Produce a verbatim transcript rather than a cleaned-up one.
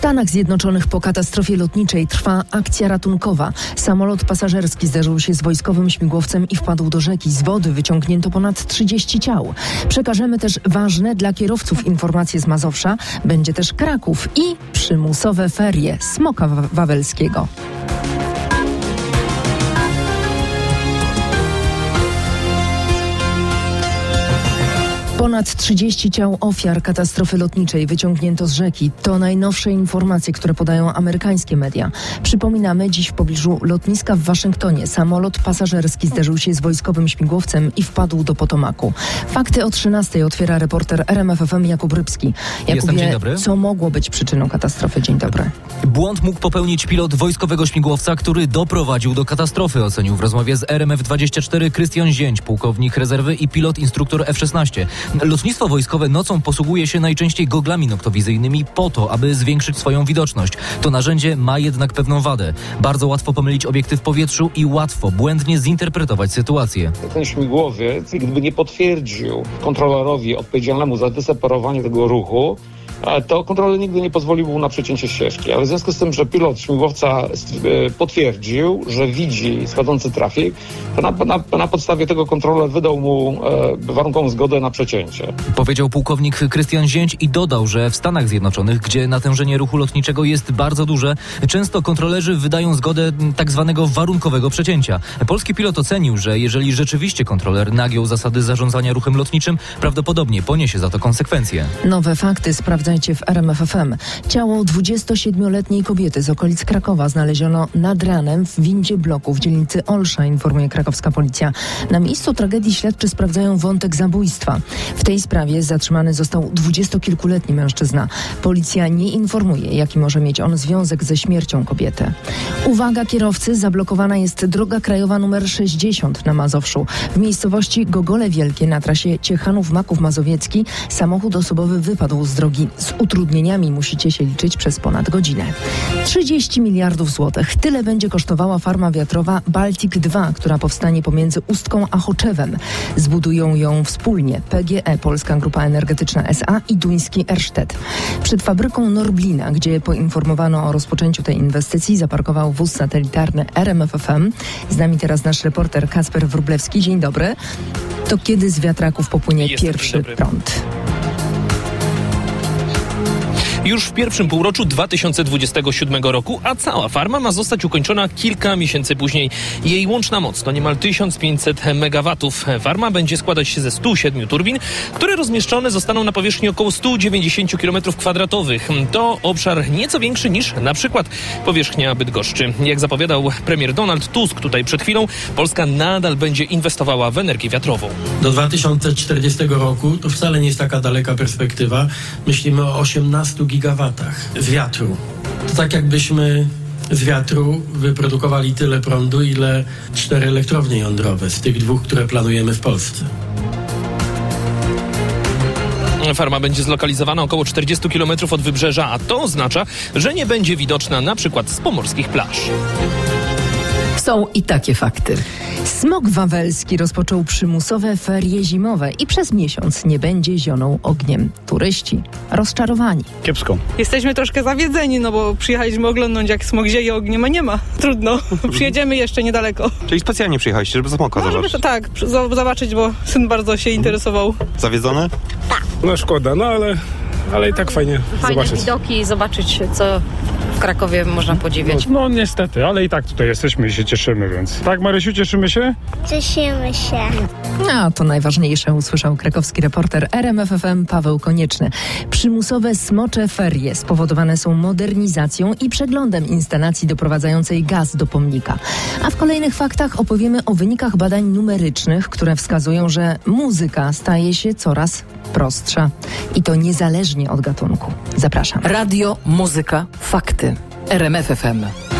Stanach Zjednoczonych po katastrofie lotniczej trwa akcja ratunkowa. Samolot pasażerski zderzył się z wojskowym śmigłowcem i wpadł do rzeki. Z wody wyciągnięto ponad trzydzieści ciał. Przekażemy też ważne dla kierowców informacje z Mazowsza. Będzie też Kraków i przymusowe ferie Smoka Wawelskiego. Ponad trzydzieści ciał ofiar katastrofy lotniczej wyciągnięto z rzeki. To najnowsze informacje, które podają amerykańskie media. Przypominamy, dziś w pobliżu lotniska w Waszyngtonie samolot pasażerski zderzył się z wojskowym śmigłowcem i wpadł do Potomaku. Fakty o trzynastej otwiera reporter R M F F M Jakub Rybski. Jakubie, dzień dobry. Co mogło być przyczyną katastrofy? Dzień dobry. Błąd mógł popełnić pilot wojskowego śmigłowca, który doprowadził do katastrofy, ocenił w rozmowie z R M F dwadzieścia cztery Krystian Zięć, pułkownik rezerwy i pilot instruktor F szesnaście. Lotnictwo wojskowe nocą posługuje się najczęściej goglami noktowizyjnymi po to, aby zwiększyć swoją widoczność. To narzędzie ma jednak pewną wadę. Bardzo łatwo pomylić obiekty w powietrzu i łatwo błędnie zinterpretować sytuację. Ten śmigłowiec, gdyby nie potwierdził kontrolerowi odpowiedzialnemu za dyseparowanie tego ruchu, to kontroler nigdy nie pozwolił mu na przecięcie ścieżki. Ale w związku z tym, że pilot śmigłowca potwierdził, że widzi schodzący trafik, to na, na, na podstawie tego kontroler wydał mu e, warunkową zgodę na przecięcie. Powiedział pułkownik Krystian Zięć i dodał, że w Stanach Zjednoczonych, gdzie natężenie ruchu lotniczego jest bardzo duże, często kontrolerzy wydają zgodę tak zwanego warunkowego przecięcia. Polski pilot ocenił, że jeżeli rzeczywiście kontroler nagiął zasady zarządzania ruchem lotniczym, prawdopodobnie poniesie za to konsekwencje. Nowe fakty sprawdzają w R M F F M. Ciało dwudziestosiedmioletniej kobiety z okolic Krakowa znaleziono nad ranem w windzie bloku w dzielnicy Olsza, informuje krakowska policja. Na miejscu tragedii śledczy sprawdzają wątek zabójstwa. W tej sprawie zatrzymany został dwudziestokilkuletni mężczyzna. Policja nie informuje, jaki może mieć on związek ze śmiercią kobiety. Uwaga kierowcy, zablokowana jest droga krajowa nr sześćdziesiąt na Mazowszu. W miejscowości Gogole Wielkie na trasie Ciechanów-Maków Mazowiecki samochód osobowy wypadł z drogi. Z utrudnieniami musicie się liczyć przez ponad godzinę. trzydzieści miliardów złotych. Tyle będzie kosztowała farma wiatrowa Baltic dwa, która powstanie pomiędzy Ustką a Choczewem. Zbudują ją wspólnie P G E, Polska Grupa Energetyczna S A i duński Ørsted. Przed fabryką Norblina, gdzie poinformowano o rozpoczęciu tej inwestycji, zaparkował wóz satelitarny R M F F M. Z nami teraz nasz reporter Kasper Wróblewski. Dzień dobry. To kiedy z wiatraków popłynie Jestem, pierwszy prąd? Już w pierwszym półroczu dwa tysiące dwudziestego siódmego roku, a cała farma ma zostać ukończona kilka miesięcy później. Jej łączna moc to niemal tysiąc pięćset megawatów. Farma będzie składać się ze stu siedmiu turbin, które rozmieszczone zostaną na powierzchni około stu dziewięćdziesięciu kilometrów kwadratowych. To obszar nieco większy niż na przykład powierzchnia Bydgoszczy. Jak zapowiadał premier Donald Tusk tutaj przed chwilą, Polska nadal będzie inwestowała w energię wiatrową. Do dwa tysiące czterdziestego roku to wcale nie jest taka daleka perspektywa. Myślimy o osiemnastu gigawatach wiatru. To tak jakbyśmy z wiatru wyprodukowali tyle prądu, ile cztery elektrownie jądrowe z tych dwóch, które planujemy w Polsce. Farma będzie zlokalizowana około czterdziestu kilometrów od wybrzeża, a to oznacza, że nie będzie widoczna na przykład z pomorskich plaż. Są i takie fakty. Smok Wawelski rozpoczął przymusowe ferie zimowe i przez miesiąc nie będzie zionął ogniem. Turyści rozczarowani. Kiepsko. Jesteśmy troszkę zawiedzeni, no bo przyjechaliśmy oglądnąć, jak smok zieje ogniem, a nie ma. Trudno. Przyjedziemy jeszcze niedaleko. Czyli specjalnie przyjechaliście, żeby smoka no, zobaczyć? Żeby, tak, zobaczyć, bo syn bardzo się interesował. Zawiedzony? Tak. No szkoda, no ale, ale i tak fajnie, fajne zobaczyć. Fajne widoki, zobaczyć, co w Krakowie można podziwiać. No, no niestety, ale i tak tutaj jesteśmy i się cieszymy, więc... Tak, Marysiu, cieszymy się? Cieszymy się. A to najważniejsze, usłyszał krakowski reporter R M F F M Paweł Konieczny. Przymusowe smocze ferie spowodowane są modernizacją i przeglądem instalacji doprowadzającej gaz do pomnika. A w kolejnych faktach opowiemy o wynikach badań numerycznych, które wskazują, że muzyka staje się coraz prostsza. I to niezależnie od gatunku. Zapraszam. Radio, muzyka, fakty. R M F F M.